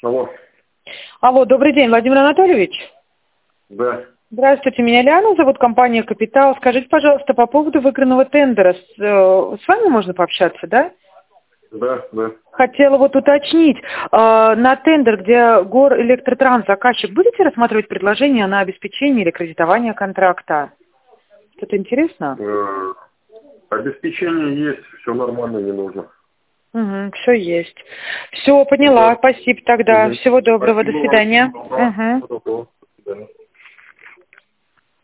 Алло. Алло, добрый день, Владимир Анатольевич. Да. Здравствуйте, меня Лиана зовут, компания «Капитал». Скажите, пожалуйста, по поводу выигранного тендера, с вами можно пообщаться, да? Да, да. Хотела вот уточнить, на тендер, где Горэлектротранс заказчик, будете рассматривать предложение на обеспечение или кредитование контракта? Что-то интересно? Обеспечение есть, все нормально, не нужно. Угу, все есть. Все, поняла, Да. спасибо тогда. Всего доброго, до Спасибо вам. свидания. Всего доброго. Угу. Всего доброго. До свидания.